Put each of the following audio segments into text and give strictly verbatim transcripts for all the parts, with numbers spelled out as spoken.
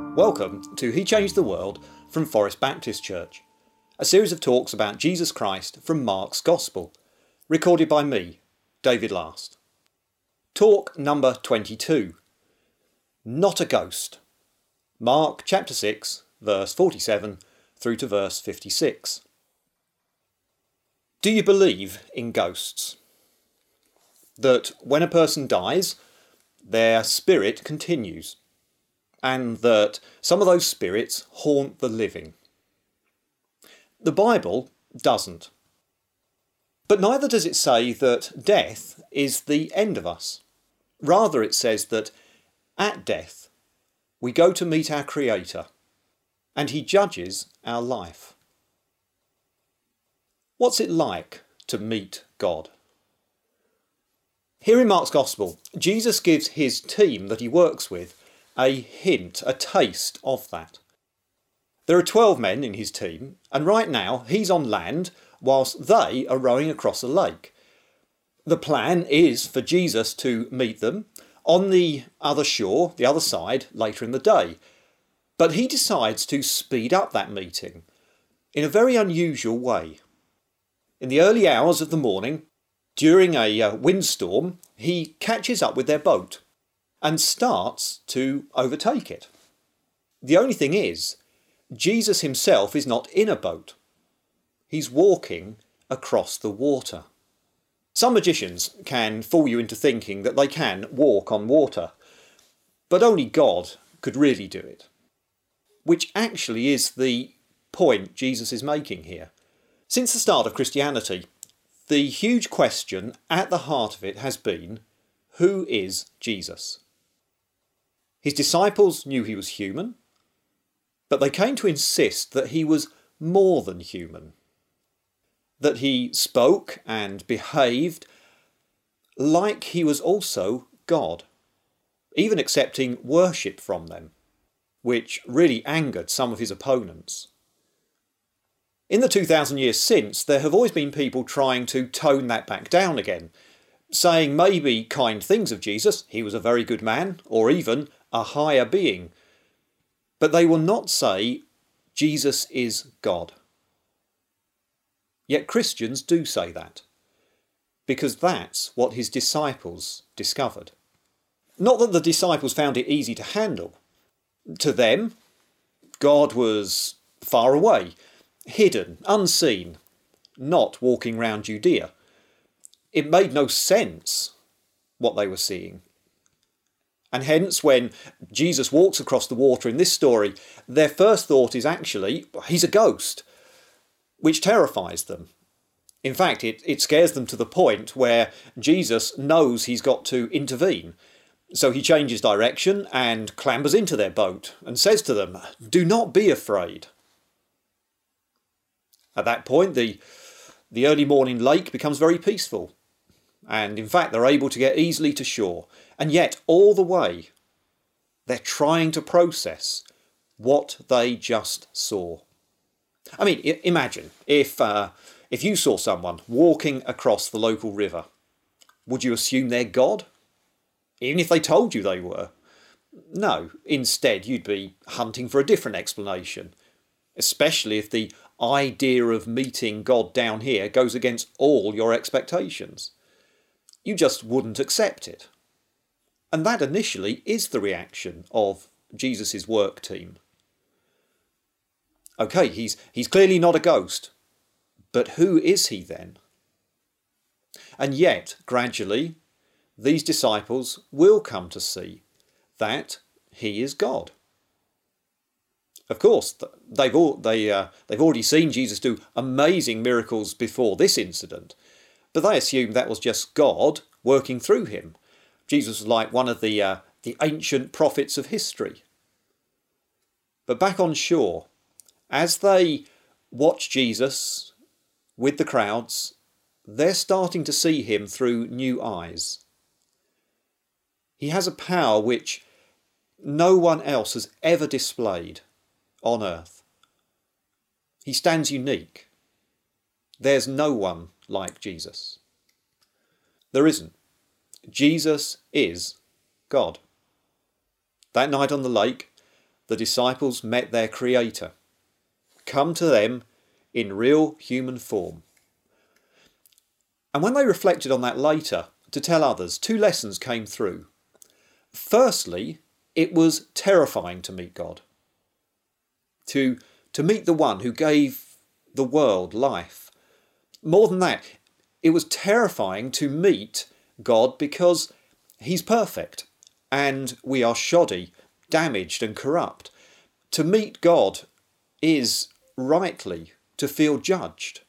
Welcome to He Changed the World from Forest Baptist Church, a series of talks about Jesus Christ from Mark's Gospel, recorded by me, David Last. Talk number twenty-two. Not a Ghost. Mark chapter six, verse forty-seven through to verse fifty-six. Do you believe in ghosts? That when a person dies, their spirit continues, and that some of those spirits haunt the living? The Bible doesn't. But neither does it say that death is the end of us. Rather, it says that at death we go to meet our Creator, and He judges our life. What's it like to meet God? Here in Mark's Gospel, Jesus gives his team that he works with a hint, a taste of that. There are twelve men in his team, and right now he's on land whilst they are rowing across a lake. The plan is for Jesus to meet them on the other shore, the other side, later in the day. But he decides to speed up that meeting in a very unusual way. In the early hours of the morning, during a uh, windstorm, he catches up with their boat and starts to overtake it. The only thing is, Jesus himself is not in a boat. He's walking across the water. Some magicians can fool you into thinking that they can walk on water, but only God could really do it. Which actually is the point Jesus is making here. Since the start of Christianity, the huge question at the heart of it has been, who is Jesus? His disciples knew he was human, but they came to insist that he was more than human. That he spoke and behaved like he was also God, even accepting worship from them, which really angered some of his opponents. In the two thousand years since, there have always been people trying to tone that back down again, saying maybe kind things of Jesus, he was a very good man, or even a higher being. But they will not say Jesus is God. Yet Christians do say that, because that's what his disciples discovered. Not that the disciples found it easy to handle. To them, God was far away, hidden, unseen, not walking round Judea. It made no sense what they were seeing. And hence, when Jesus walks across the water in this story, their first thought is actually, he's a ghost, which terrifies them. In fact, it, it scares them to the point where Jesus knows he's got to intervene. So he changes direction and clambers into their boat and says to them, "Do not be afraid." At that point, the, the early morning lake becomes very peaceful. And in fact, they're able to get easily to shore. And yet, all the way, they're trying to process what they just saw. I mean, I- imagine if uh, if you saw someone walking across the local river, would you assume they're God? Even if they told you they were? No, instead you'd be hunting for a different explanation, especially if the idea of meeting God down here goes against all your expectations. You just wouldn't accept it. And that initially is the reaction of Jesus' work team. Okay, he's, he's clearly not a ghost, but who is he then? And yet, gradually, these disciples will come to see that he is God. Of course, they've, all, they, uh, they've already seen Jesus do amazing miracles before this incident, but they assumed that was just God working through him. Jesus was like one of the, uh, the ancient prophets of history. But back on shore, as they watch Jesus with the crowds, they're starting to see him through new eyes. He has a power which no one else has ever displayed on earth. He stands unique. There's no one like Jesus. There isn't. Jesus is God. That night on the lake, the disciples met their Creator, come to them in real human form. And when they reflected on that later to tell others, two lessons came through. Firstly, it was terrifying to meet God, to, to meet the one who gave the world life. More than that, it was terrifying to meet God because he's perfect and we are shoddy, damaged and corrupt. To meet God is rightly to feel judged.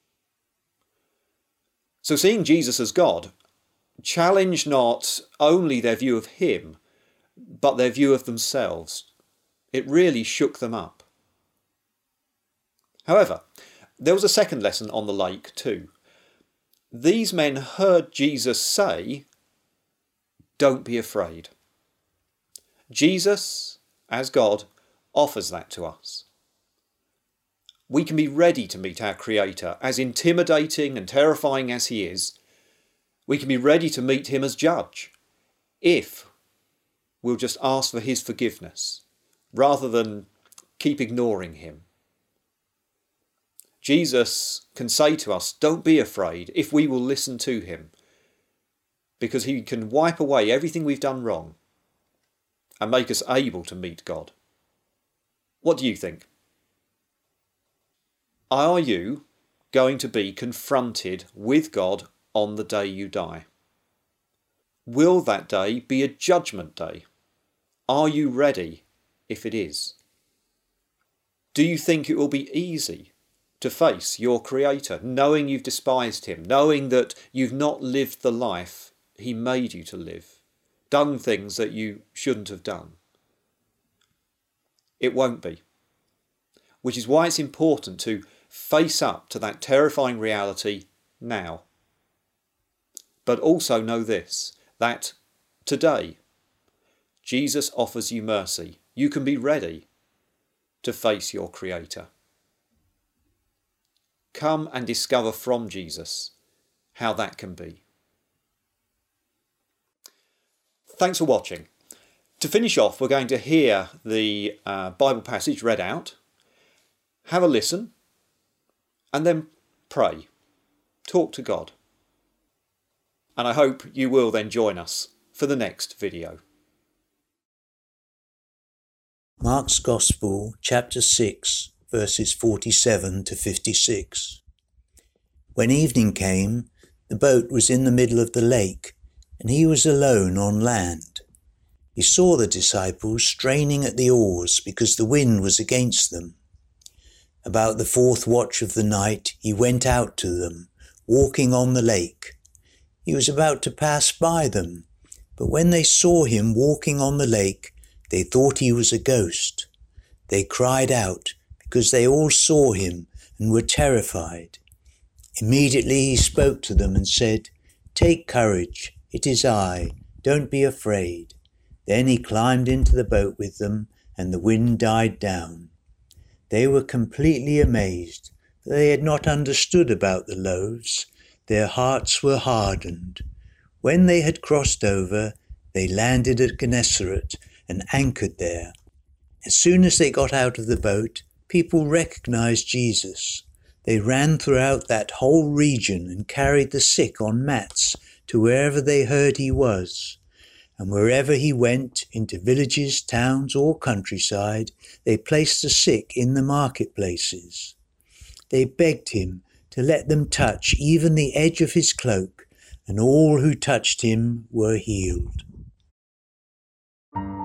So seeing Jesus as God challenged not only their view of him, but their view of themselves. It really shook them up. However, there was a second lesson on the lake too. These men heard Jesus say, "Don't be afraid." Jesus, as God, offers that to us. We can be ready to meet our Creator, as intimidating and terrifying as he is. We can be ready to meet him as judge, if we'll just ask for his forgiveness, rather than keep ignoring him. Jesus can say to us, don't be afraid, if we will listen to him, because he can wipe away everything we've done wrong and make us able to meet God. What do you think? Are you going to be confronted with God on the day you die? Will that day be a judgment day? Are you ready if it is? Do you think it will be easy to face your Creator, knowing you've despised him, knowing that you've not lived the life he made you to live, done things that you shouldn't have done? It won't be. Which is why it's important to face up to that terrifying reality now. But also know this, that today Jesus offers you mercy. You can be ready to face your Creator. Come and discover from Jesus how that can be. Thanks for watching. To finish off, we're going to hear the uh, Bible passage read out, have a listen, and then pray. Talk to God. And I hope you will then join us for the next video. Mark's Gospel, chapter six, verses forty-seven to fifty-six. When evening came, the boat was in the middle of the lake, and he was alone on land. He saw the disciples straining at the oars because the wind was against them. About the fourth watch of the night, he went out to them, walking on the lake. He was about to pass by them, but when they saw him walking on the lake, they thought he was a ghost. They cried out because they all saw him and were terrified. Immediately he spoke to them and said, "Take courage, it is I, don't be afraid." Then he climbed into the boat with them, and the wind died down. They were completely amazed, for they had not understood about the loaves. Their hearts were hardened. When they had crossed over, they landed at Gennesaret and anchored there. As soon as they got out of the boat, people recognized Jesus. They ran throughout that whole region and carried the sick on mats to wherever they heard he was. And wherever he went, into villages, towns, or countryside, they placed the sick in the marketplaces. They begged him to let them touch even the edge of his cloak, and all who touched him were healed.